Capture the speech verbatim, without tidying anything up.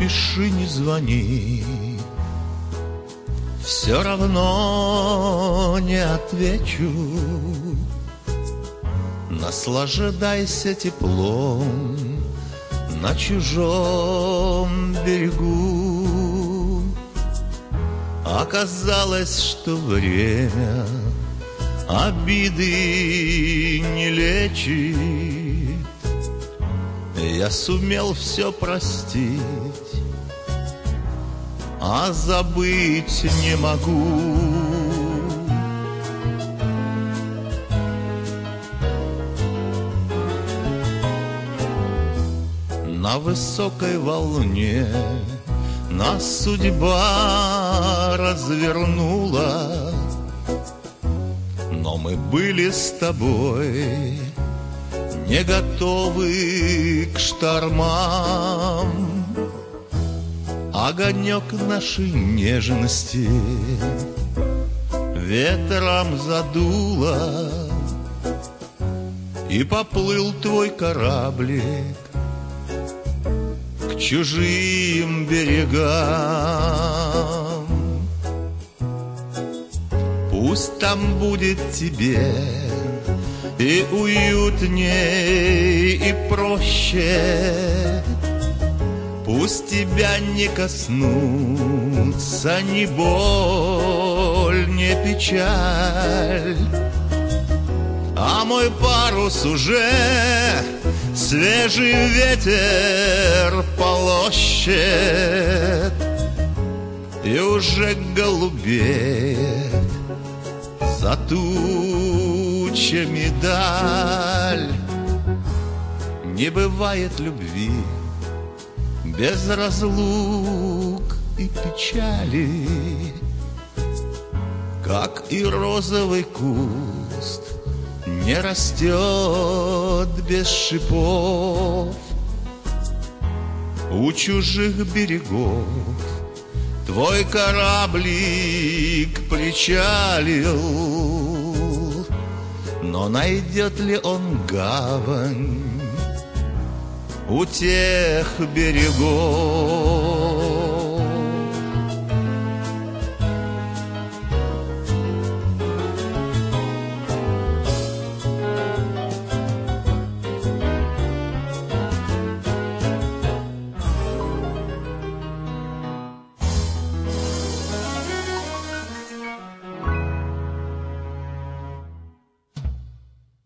пиши, не звони, все равно не отвечу. Наслаждайся теплом на чужом берегу. Оказалось, что время обиды не лечит. Я сумел все простить, а забыть не могу. На высокой волне нас судьба развернула, но мы были с тобой не готовы к штормам. Огонек нашей нежности ветром задуло, и поплыл твой кораблик к чужим берегам. Пусть там будет тебе и уютней, и проще. Пусть тебя не коснутся ни боль, ни печаль, а мой парус уже свежий ветер полощет, и уже голубеет за тучами даль. Не бывает любви без разлук и печали, как и розовый куст не растет без шипов. У чужих берегов твой кораблик причалил, но найдет ли он гавань у тех берегов?